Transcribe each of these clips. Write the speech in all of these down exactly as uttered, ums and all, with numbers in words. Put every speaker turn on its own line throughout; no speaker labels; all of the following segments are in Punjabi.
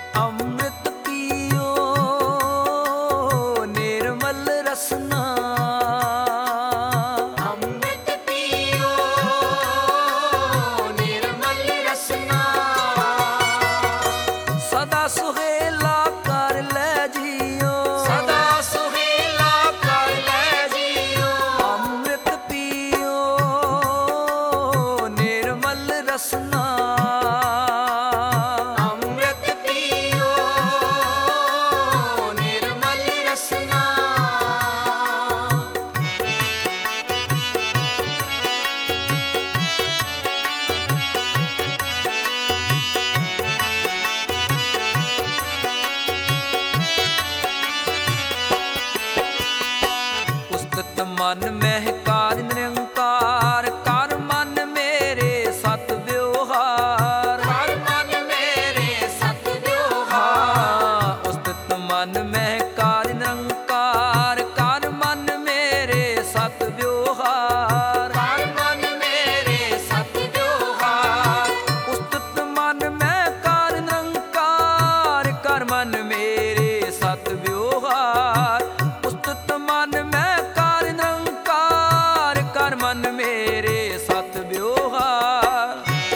ਅੰਮ੍ਰਿਤ ਪੀਓ ਨਿਰਮਲ ਰਸਨਾ।
ਅੰਮ੍ਰਿਤ ਪੀਓ ਨਿਰਮਲ ਰਸਨਾ।
ਸਦਾ ਸੁਹੇਲਾ ਕਰ ਲੈ ਜੀਓ,
ਸਦਾ ਸੁਹੇਲਾ ਕਰ ਲੈ ਜੀਓ।
ਅੰਮ੍ਰਿਤ ਪੀਓ ਨਿਰਮਲ ਰਸਨਾ।
ਅੰਮ੍ਰਿਤ ਪੀਓ ਨਿਰਮਲ ਰਸਨਾ।
ਉਸਤਤ ਮਨ ਮਹਿਕਾਰ ਨਿਰੰਕਾਰ ਕਰ ਮਨ ਮੇਰੇ ਸਤ ਵਿਵਹਾਰ।
ਹਰ ਮਨ ਮੇਰੇ ਸਤ ਵਿਵਹਾਰ।
ਹਾਂ ਉਸਤਤ ਮਨ ਮਹਿਕਾਰ ਨਿਰੰਕਾਰ ਕਰ ਮਨ ਮੇਰੇ ਸਤ ਵਿਵਹਾਰ।
ਹਰ ਮਨ ਮੇਰੇ ਸਤ ਵਿਵਹਾਰ।
ਉਸਤਤ ਮਨ ਮਹਿਕਾਰ ਨਿਰੰਕਾਰ ਕਰ ਮਨ ਮੇਰੇ ਸਤ ਵਿਵਹਾਰ। ਉਸਤਤ ਮਨ ਮਹਿਕਾਰ ਨਿਰੰਕਾਰ ਕਰ ਮਨ ਮੇਰੇ ਸਤ ਵਿਵਹਾਰ।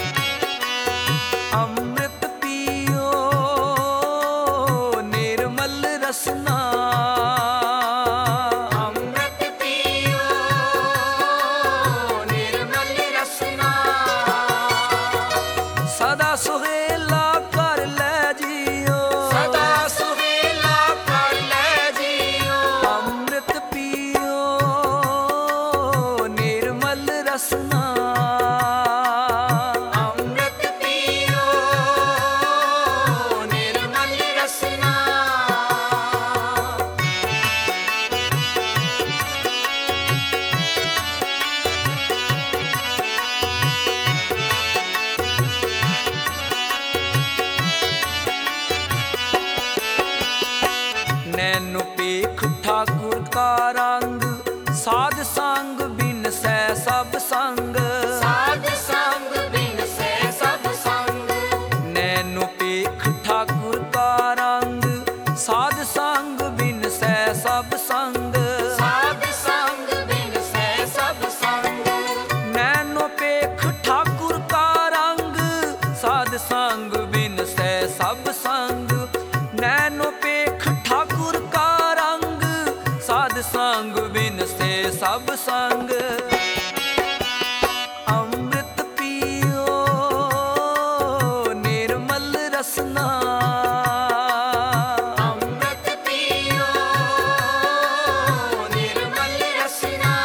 ਅੰਮ੍ਰਿਤ ਪੀਓ ਨਿਰਮਲ ਰਸਨਾ।
ਅੰਮ੍ਰਿਤ ਪੀਓ ਨਿਰਮਲ ਰਸਨਾ।
ਸਦਾ ਸੁਹੇਲਾ ਕਰ ਲੈ ਜੀਓ,
ਸਦਾ ਸੁਹੇਲਾ ਕਰ ਲੈ ਜੀਓ।
ਅੰਮ੍ਰਿਤ ਪੀਓ ਨਿਰਮਲ ਰਸਨਾ।
ਅੰਮ੍ਰਿਤ ਪੀਓ ਨਿਰਮਲ ਰਸਨਾ।
ਨੈਣੋ ਪੇਖ ਠਾਕੁਰ ਕਾ ਰੰਗ ਸਾਧ ਸੰਗ ਬਿਨ ਸੈ ਸਭ ਸੰਗ।
ਸਾਧ ਸੰਗ ਬਿਨ ਸੈ ਸਭ ਸੰਗ।
ਨੈਣੋ ਪੇਖ ਠਾਕੁਰ ਕਾ ਰੰਗ ਸਾਧ ਸੰਗ ਬਿਨ ਸੈ ਸਭ ਸੰਗ।
ਸਾਧ ਸੰਗ ਬਿਨ ਸੈ ਸਭ ਸੰਗ।
ਨੈਣੋ ਪੇਖ ਠਾਕੁਰ ਕਾ ਰੰਗ ਸਾਧ ਸੰਗ ਬਿਨ ਸੈ ਸਭ ਸੰਗ। ਨੈਣੋ ਪੇਖ ਠਾਕੁਰ ਕਾ ਰੰਗ ਸਾਧ ਸੰਗ ਬਿਨ ਸੇ ਸਭ ਸੰਗ। ਅੰਮ੍ਰਿਤ ਪੀਓ ਨਿਰਮਲ ਰਸਨਾ।
ਅੰਮ੍ਰਿਤ ਪੀਓ ਨਿਰਮਲ ਰਸਨਾ।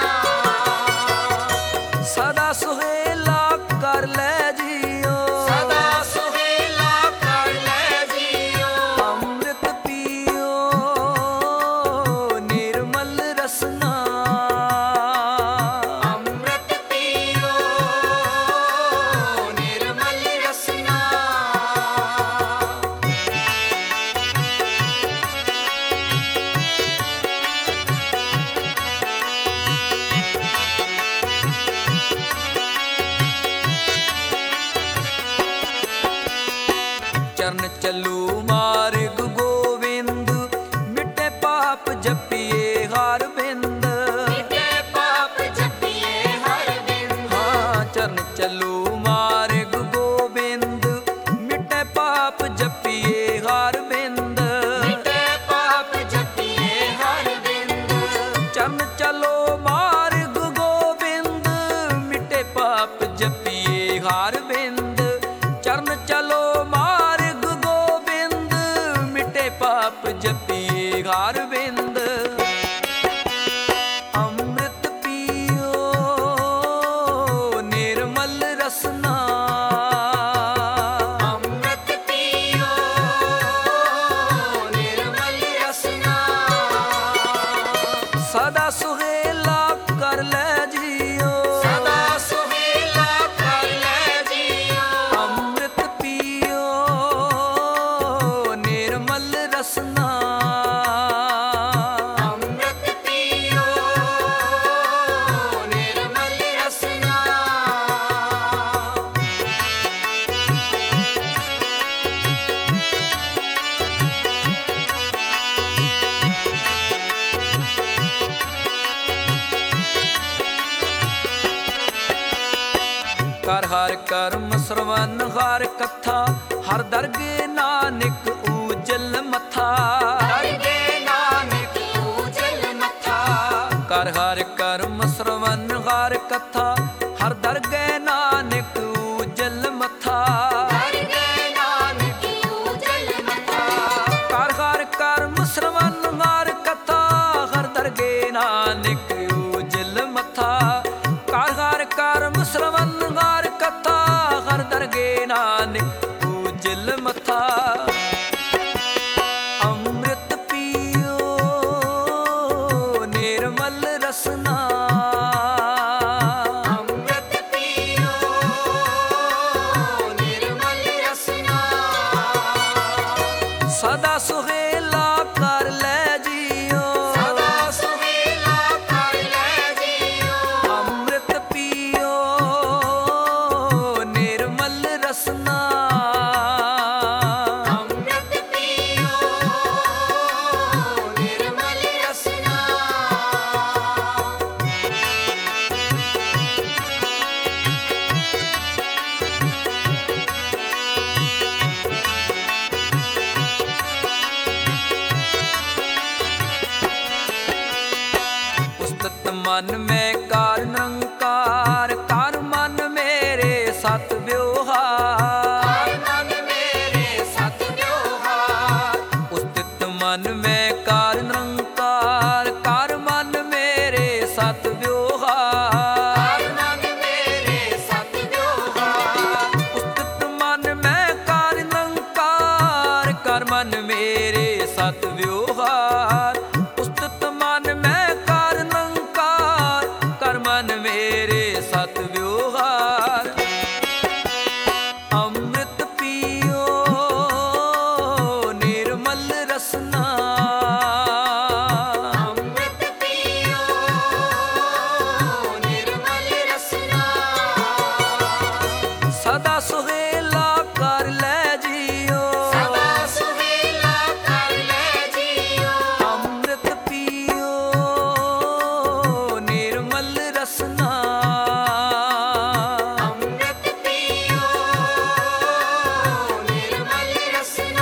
ਸਦਾ ਸੁਹੇਲਾ ਕਰ ਲੈ ਜੀਓ,
ਸਦਾ ਸੁਹੇਲਾ ਕਰ ਲੈ ਜੀਓ।
ਅੰਮ੍ਰਿਤ ਪੀਓ ਨਿਰਮਲ ਰਸਨਾ।
ਅੰਮ੍ਰਿਤ ਪੀਓ ਨਿਰਮਲ ਰਸਨਾ।
ਚਰਨ ਚੱਲੂ ਮਾਰਗ ਗੋਵਿੰਦ ਮਿਟੇ ਪਾਪ ਜਪੀਏ ਹਰ ਬਿੰਦ।
ਮਿਟੇ ਪਾਪ ਜਪੀਏ ਹਰ ਬਿੰਦ।
ਹਾਂ ਚਰਨ ਚੱਲੂ ਮਾਰਗ ਗੋਬਿੰਦ ਮਿਟੇ ਪਾਪ ਜਪੀਏ ਹਰ ਬਿੰਦ।
ਮਿਟੇ ਪਾਪ ਜਪੀਏ ਹਰ ਬਿੰਦ।
ਚਰਨ ਚਲੋ ਮਾਰਗ ਗੋਬਿੰਦ ਮਿਟੇ ਪਾਪ ਜਪੀਏ ਹਰ ਬਿੰਦ। ਚਰਨ ਚਲੋ ਮਾਰਗ ਗੋਬਿੰਦ ਮਿਟੇ ਪਾਪ ਜਪੀਏ ਹਰ ਬਿੰਦ। ਅੰਮ੍ਰਿਤ ਪੀਓ ਨਿਰਮਲ ਰਸਨਾ।
ਅੰਮ੍ਰਿਤ ਪੀਓ ਨਿਰਮਲ ਰਸਨਾ।
ਸਦਾ ਸੁਹੇਲਾ ਕਰ ਲੈ ਜੀਓ,
ਸਦਾ ਸੁਹੇਲਾ ਕਰ ਲੈ ਜੀਓ।
ਅੰਮ੍ਰਿਤ ਪੀਓ ਨਿਰਮਲ ਰਸਨਾ। ਕਰਮ ਸਰਵਨ ਹਰ ਕਥਾ ਹਰ ਦਰਗੇ ਨਾਨਕ ਊਜਲ ਮੱਥਾ
ਦਰਗੇ ਨਾਨਕ ਊਜਲ ਮੱਥਾ
ਕਰ ਹਰ ਕਰਮ ਸਰਵਨ ਹਰ ਕਥਾ ਹਰ ਦਰਗੇ ਨਾਨਕ ਊਜਲ ਮੱਥਾ
ਦਰਗੇ ਨਾਨਕ ਊਜਲ ਮੱਥਾ
ਕਰ ਹਰ ਕਰਮ ਸਰਵਨ ਹਰ ਕਥਾ ਹਰ ਦਰਗੇ ਨਾਨਕ ਊਜਲ ਮੱਥਾ ਕਰ ਹਰ ਕਰਮ ਸਰਵਨ ਹਰ ਕਥਾ ਹਰ ਦਰਗੇ ਨਾਨਕ ਊਜਲ ਮੱਥਾ ਅੰਮ੍ਰਿਤ ਪੀਓ ਨਿਰਮਲ ਰਸਨਾ
ਅੰਮ੍ਰਿਤ ਪੀਓ ਨਿਰਮਲ ਰਸਨਾ
ਸਦਾ ਸੁਹੇਲਾ ਕਰ ਲੈ ਜੀਓ
ਸਦਾ ਸੁਹੇਲਾ ਕਰ ਲੈ ਜੀਓ
ਅੰਮ੍ਰਿਤ ਪੀਓ ਨਿਰਮਲ ਰਸਨਾ
ਅੰਮ੍ਰਿਤ ਪੀਓ ਨਿਰਮਲ ਰਸਨਾ
ਉਸਤਤ ਮਨ ਮੈਂ ਕਾਰ ਨਿਰੰਕਾਰ ਕਰ ਮਨ ਮੇਰੇ ਸਤ ਵਿਵਹਾਰ
ਹਰ ਮਨ ਮੇਰੇ ਸਤ ਵਿਵਹਾਰ
ਉਸਤਤ ਮਨ ਮੈਂ ਕਾਰ ਨਿਰੰਕਾਰ ਕਰ ਮਨ ਮੇਰੇ ਸਤ ਵਿਵਹਾਰ
ਹਰ ਮਨ ਮੇਰੇ ਸਤ ਵਿਵਹਾਰ
ਉਸਤਤ ਮਨ ਮੈਂ ਕਾਰ ਨਿਰੰਕਾਰ ਕਰ ਮਨ ਮੇਰੇ ਸਤ ਵਿਵਹਾਰ ਉਸਤਤ ਮਨ ਮੈਂ ਕਾਰ ਨਿਰੰਕਾਰ ਕਰ ਮਨ ਮੇਰੇ ਸਤ ਵਿਵਹਾਰ ਅੰਮ੍ਰਿਤ ਪੀਓ ਨਿਰਮਲ ਰਸਨਾ
ਅੰਮ੍ਰਿਤ ਪੀਓ ਨਿਰਮਲ ਰਸਨਾ
ਸਦਾ ਸੁਹੇਲਾ ਕਰ ਲੈ ਜੀਓ
ਸਦਾ ਸੁਹੇਲਾ ਕਰ ਲੈ ਜੀਓ
ਅੰਮ੍ਰਿਤ ਪੀਓ ਨਿਰਮਲ ਰਸਨਾ
ਅੰਮ੍ਰਿਤ ਪੀਓ ਨਿਰਮਲ ਰਸਨਾ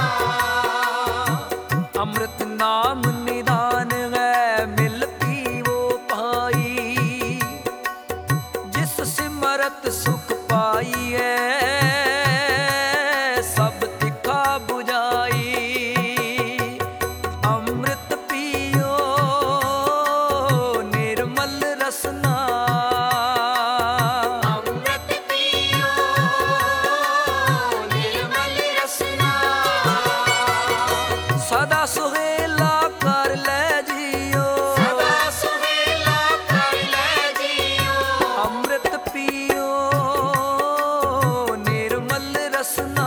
ਅੰਮ੍ਰਿਤ ਨਾਮ ਨਿਦਾਨ ਹੈ ਮਿਲ ਪੀਵੋ ਪਾਈ ਜਿਸ ਸਿਮਰਤ ਸੁਖ ਪਾਈਐ ਸਭ ਤਿਖਾ 부ਝਾਈ ਅੰਮ੍ਰਿਤ ਪੀਓ ਨਿਰਮਲ ਰਸਨਾ
ਅੰਮ੍ਰਿਤ ਪੀਓ ਨਿਰਮਲ ਰਸਨਾ
ਸਦਾ ਸੁਹੇਲਾ ਕਰ ਲੈ ਜੀਓ
ਸਦਾ ਸੁਹੇਲਾ ਕਰ ਲੈ ਜੀਓ
ਅੰਮ੍ਰਿਤ ਪੀਓ ਨਿਰਮਲ ਰਸਨਾ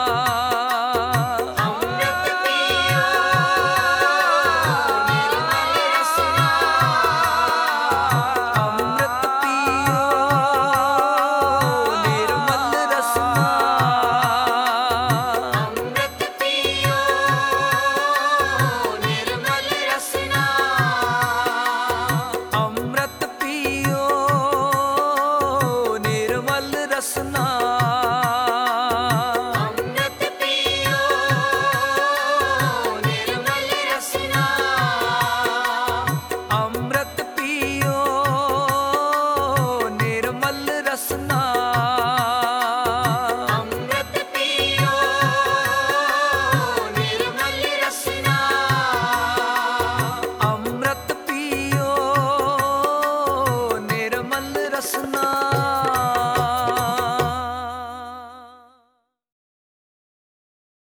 ਅੰਮ੍ਰਿਤ ਪੀਓ ਨਿਰਮਲ ਰਸਨਾ
ਅੰਮ੍ਰਿਤ ਪੀਓ ਨਿਰਮਲ ਰਸਨਾ
ਅੰਮ੍ਰਿਤ ਪੀਓ ਨਿਰਮਲ ਰਸਨਾ
ਅੰਮ੍ਰਿਤ ਪੀਓ ਨਿਰਮਲ ਰਸਨਾ